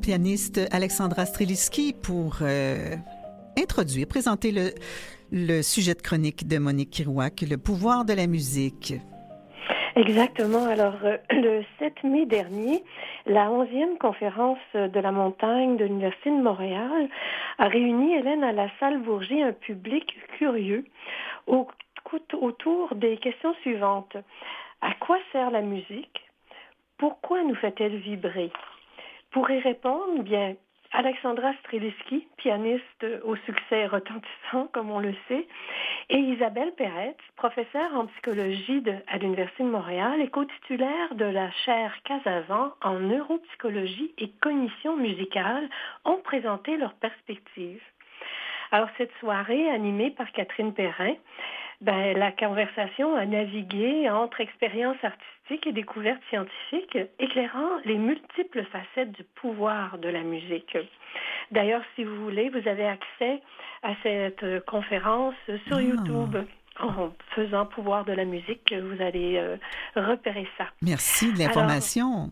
pianiste Alexandra Streliski pour introduire, présenter le sujet de chronique de Monique Kirouac, le pouvoir de la musique. Exactement. Alors, le 7 mai dernier, la 11e conférence de la montagne de l'Université de Montréal a réuni, Hélène, à la salle Bourget, un public curieux autour des questions suivantes. À quoi sert la musique? Pourquoi nous fait-elle vibrer? Pour y répondre, bien, Alexandra Streliski, pianiste au succès retentissant, comme on le sait, et Isabelle Peretz, professeure en psychologie à l'Université de Montréal et co-titulaire de la chaire Casavant en neuropsychologie et cognition musicale, ont présenté leurs perspectives. Alors, cette soirée, animée par Catherine Perrin, la conversation a navigué entre expériences artistiques et découvertes scientifiques, éclairant les multiples facettes du pouvoir de la musique. D'ailleurs, si vous voulez, vous avez accès à cette conférence sur YouTube. En faisant pouvoir de la musique, vous allez repérer ça. Merci de l'information.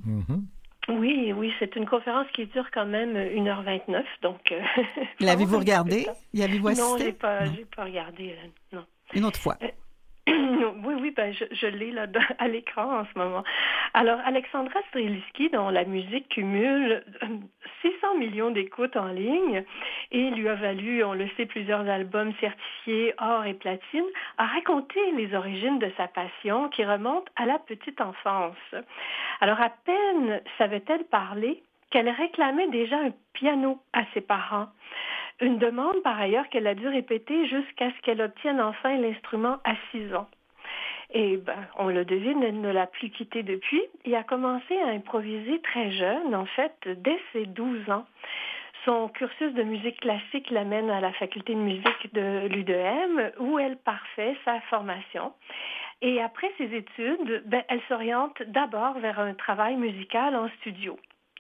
Oui, c'est une conférence qui dure quand même 1h29, donc... L'avez-vous regardée? Y avez-vous assisté? Non, j'ai pas regardé, non. Une autre fois. Oui, je l'ai là à l'écran en ce moment. Alors, Alexandra Streliski, dont la musique cumule 600 millions d'écoutes en ligne et lui a valu, on le sait, plusieurs albums certifiés or et platine, a raconté les origines de sa passion qui remonte à la petite enfance. Alors, à peine savait-elle parler qu'elle réclamait déjà un piano à ses parents. Une demande, par ailleurs, qu'elle a dû répéter jusqu'à ce qu'elle obtienne enfin l'instrument à 6 ans. Et on le devine, elle ne l'a plus quitté depuis et a commencé à improviser très jeune, en fait, dès ses 12 ans. Son cursus de musique classique l'amène à la faculté de musique de l'UDM, où elle parfait sa formation. Et après ses études, elle s'oriente d'abord vers un travail musical en studio.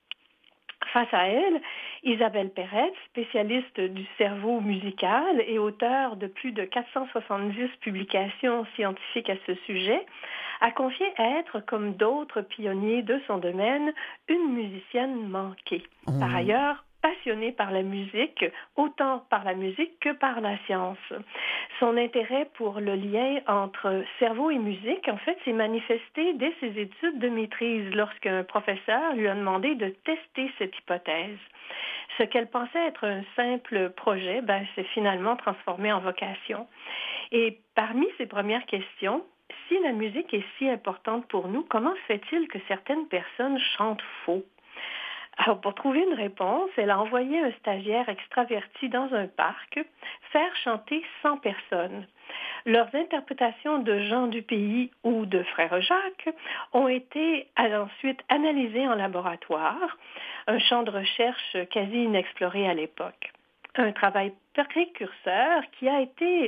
Face à elle, Isabelle Peretz, spécialiste du cerveau musical et auteure de plus de 470 publications scientifiques à ce sujet, a confié être, comme d'autres pionniers de son domaine, une musicienne manquée. Par ailleurs, passionnée par la musique, autant par la musique que par la science. Son intérêt pour le lien entre cerveau et musique, en fait, s'est manifesté dès ses études de maîtrise lorsqu'un professeur lui a demandé de tester cette hypothèse. Ce qu'elle pensait être un simple projet, s'est finalement transformé en vocation. Et parmi ses premières questions, si la musique est si importante pour nous, comment se fait-il que certaines personnes chantent faux? Alors, pour trouver une réponse, elle a envoyé un stagiaire extraverti dans un parc faire chanter 100 personnes. Leurs interprétations de Jean Dupuis ou de Frère Jacques ont été ensuite analysées en laboratoire, un champ de recherche quasi inexploré à l'époque. Un travail précurseur qui a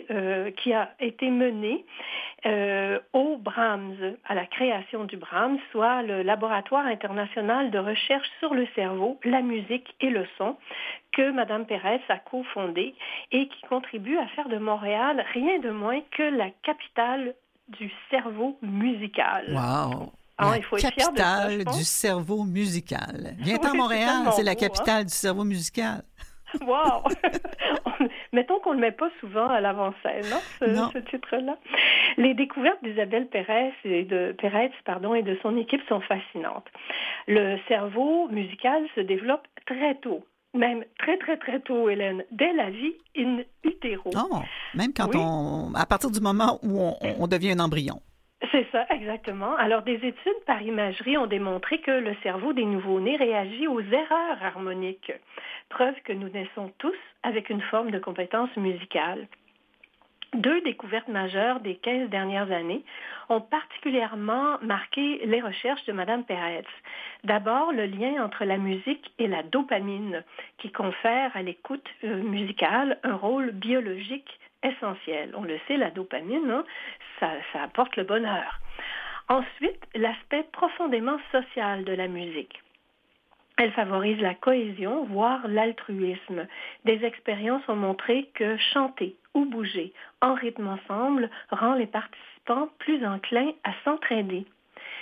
été mené au Brahms, à la création du Brahms, soit le laboratoire international de recherche sur le cerveau, la musique et le son, que Mme Peretz a cofondé et qui contribue à faire de Montréal rien de moins que la capitale du cerveau musical. Wow! Alors, il faut être fier de ça, capitale du cerveau musical. Viens-t'en à Oui, Montréal, c'est la beau, capitale du cerveau musical. Wow! Mettons qu'on ne le met pas souvent à l'avant-scène, ce titre-là. Les découvertes d'Isabelle Peretz et de son équipe sont fascinantes. Le cerveau musical se développe très tôt, même très, très, très tôt, Hélène, dès la vie in utero. Oh, même quand à partir du moment où on devient un embryon. C'est ça, exactement. Alors, des études par imagerie ont démontré que le cerveau des nouveau-nés réagit aux erreurs harmoniques, preuve que nous naissons tous avec une forme de compétence musicale. 2 découvertes majeures des 15 dernières années ont particulièrement marqué les recherches de Mme Peretz. D'abord, le lien entre la musique et la dopamine, qui confère à l'écoute musicale un rôle biologique essentiel. On le sait, la dopamine, ça apporte le bonheur. Ensuite, l'aspect profondément social de la musique. Elle favorise la cohésion, voire l'altruisme. Des expériences ont montré que chanter ou bouger en rythme ensemble rend les participants plus enclins à s'entraider.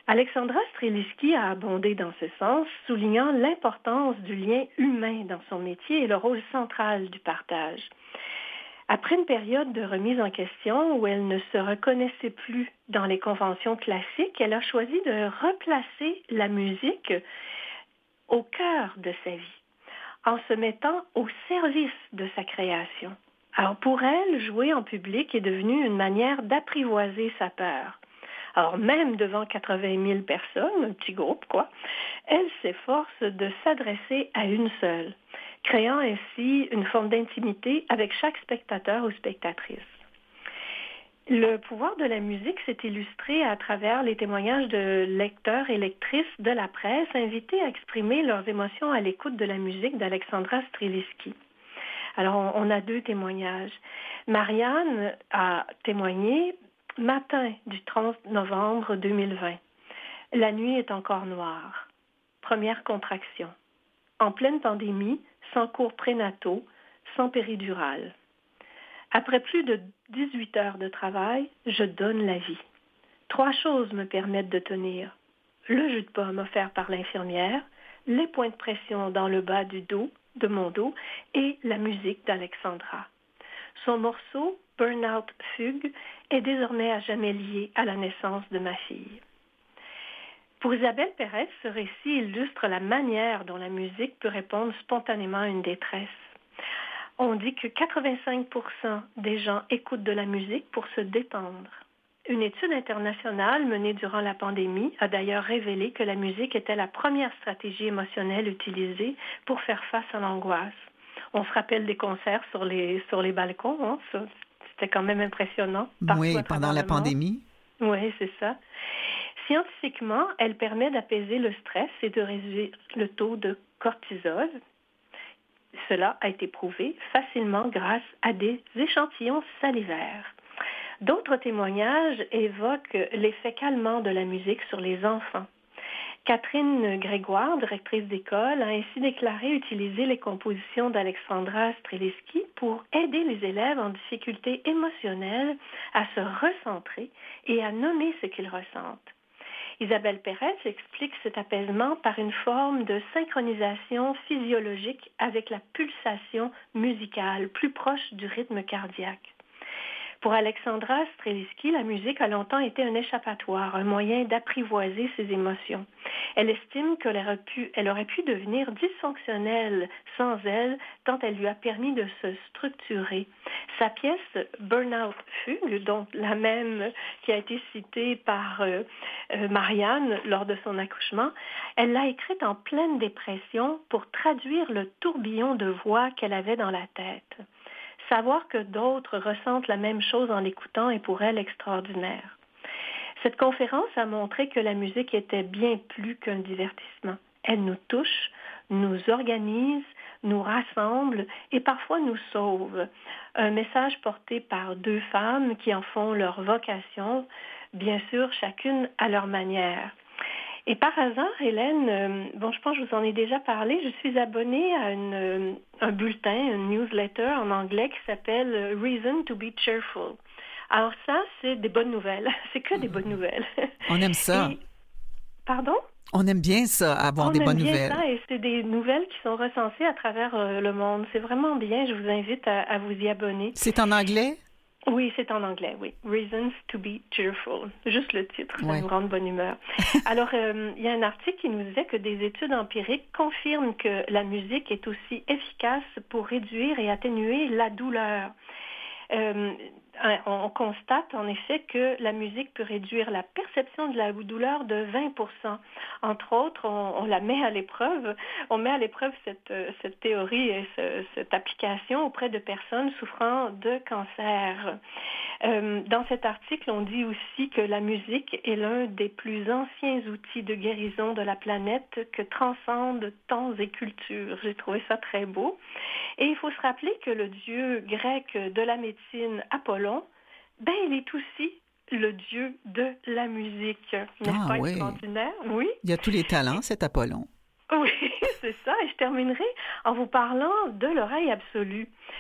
Alexandra Strelitzky a abondé dans ce sens, soulignant l'importance du lien humain dans son métier et le rôle central du partage. Après une période de remise en question où elle ne se reconnaissait plus dans les conventions classiques, elle a choisi de replacer la musique au cœur de sa vie, en se mettant au service de sa création. Alors pour elle, jouer en public est devenu une manière d'apprivoiser sa peur. Alors même devant 80 000 personnes, un petit groupe quoi, elle s'efforce de s'adresser à une seule, créant ainsi une forme d'intimité avec chaque spectateur ou spectatrice. Le pouvoir de la musique s'est illustré à travers les témoignages de lecteurs et lectrices de la presse invités à exprimer leurs émotions à l'écoute de la musique d'Alexandra Strelitzky. Alors, on a 2 témoignages. Marianne a témoigné matin du 30 novembre 2020. La nuit est encore noire. Première contraction. En pleine pandémie, sans cours prénataux, sans péridurale. Après plus de 18 heures de travail, je donne la vie. 3 choses me permettent de tenir. Le jus de pomme offert par l'infirmière, les points de pression dans le bas de mon dos et la musique d'Alexandra. Son morceau, Burnout Fugue, est désormais à jamais lié à la naissance de ma fille. Pour Isabelle Pérez, ce récit illustre la manière dont la musique peut répondre spontanément à une détresse. On dit que 85% des gens écoutent de la musique pour se détendre. Une étude internationale menée durant la pandémie a d'ailleurs révélé que la musique était la première stratégie émotionnelle utilisée pour faire face à l'angoisse. On se rappelle des concerts sur les balcons, hein, ça, c'était quand même impressionnant. Oui, pendant la pandémie. Oui, c'est ça. Scientifiquement, elle permet d'apaiser le stress et de réduire le taux de cortisol. Cela a été prouvé facilement grâce à des échantillons salivaires. D'autres témoignages évoquent l'effet calmant de la musique sur les enfants. Catherine Grégoire, directrice d'école, a ainsi déclaré utiliser les compositions d'Alexandra Strelitzky pour aider les élèves en difficulté émotionnelle à se recentrer et à nommer ce qu'ils ressentent. Isabelle Pérez explique cet apaisement par une forme de synchronisation physiologique avec la pulsation musicale, plus proche du rythme cardiaque. Pour Alexandra Strelitzky, la musique a longtemps été un échappatoire, un moyen d'apprivoiser ses émotions. Elle estime qu'elle aurait pu devenir dysfonctionnelle sans elle, tant elle lui a permis de se structurer. Sa pièce Burnout Fugue, donc la même qui a été citée par Marianne lors de son accouchement, elle l'a écrite en pleine dépression pour traduire le tourbillon de voix qu'elle avait dans la tête. Savoir que d'autres ressentent la même chose en l'écoutant est pour elle extraordinaire. Cette conférence a montré que la musique était bien plus qu'un divertissement. Elle nous touche, nous organise, nous rassemble et parfois nous sauve. Un message porté par 2 femmes qui en font leur vocation, bien sûr chacune à leur manière. Et par hasard, Hélène, je pense que je vous en ai déjà parlé, je suis abonnée à un bulletin, une newsletter en anglais qui s'appelle Reason to be Cheerful. Alors ça, c'est des bonnes nouvelles. C'est que des bonnes nouvelles. On aime ça. Pardon? On aime bien ça, avoir des bonnes nouvelles. On aime bien ça et c'est des nouvelles qui sont recensées à travers le monde. C'est vraiment bien. Je vous invite à vous y abonner. C'est en anglais? Oui, c'est en anglais, oui. Reasons to be cheerful. Juste le titre, ça nous rend de bonne humeur. Alors, il y a un article qui nous disait que des études empiriques confirment que la musique est aussi efficace pour réduire et atténuer la douleur. On constate en effet que la musique peut réduire la perception de la douleur de 20%. Entre autres, on la met à l'épreuve. On met à l'épreuve cette théorie et cette application auprès de personnes souffrant de cancer. Dans cet article, on dit aussi que la musique est l'un des plus anciens outils de guérison de la planète que transcendent temps et cultures. J'ai trouvé ça très beau. Et il faut se rappeler que le dieu grec de la médecine, Apollon, il est aussi le dieu de la musique. N'est-ce pas extraordinaire? Oui. Il y a tous les talents, cet Apollon. Oui, c'est ça. Et je terminerai en vous parlant de l'oreille absolue.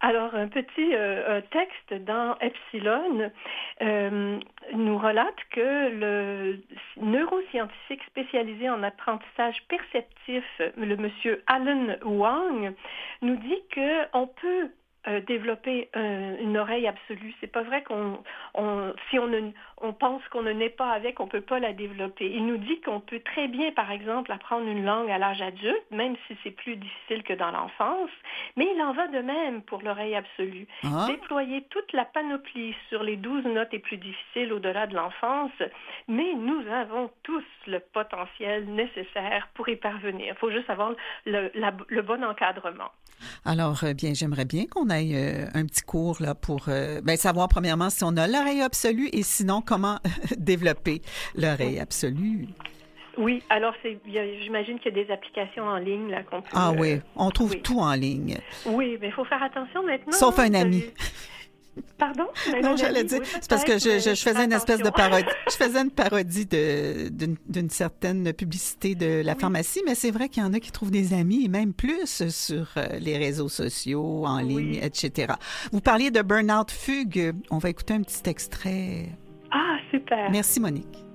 Alors, un petit texte dans Epsilon nous relate que le neuroscientifique spécialisé en apprentissage perceptif, le monsieur Alan Wang, nous dit qu'on peut développer une oreille absolue. C'est pas vrai si on pense qu'on ne naît pas avec, on peut pas la développer. Il nous dit qu'on peut très bien, par exemple, apprendre une langue à l'âge adulte, même si c'est plus difficile que dans l'enfance, mais il en va de même pour l'oreille absolue. Déployer toute la panoplie sur les 12 notes les plus difficiles au-delà de l'enfance, mais nous avons tous le potentiel nécessaire pour y parvenir. Il faut juste avoir le bon encadrement. Alors, bien, j'aimerais bien qu'on aille un petit cours là pour savoir premièrement si on a l'oreille absolue et sinon comment développer l'oreille absolue. Oui, alors j'imagine qu'il y a des applications en ligne là qu'on peut... Ah oui, on trouve tout en ligne. Oui, mais il faut faire attention maintenant. Sauf un ami. Pardon? Non, j'allais dire, c'est parce que je faisais une espèce de parodie. Je faisais une parodie d'une certaine publicité de la pharmacie, mais c'est vrai qu'il y en a qui trouvent des amis, et même plus sur les réseaux sociaux, en ligne, etc. Vous parliez de Burnout Fugue. On va écouter un petit extrait. Ah, super. Merci, Monique.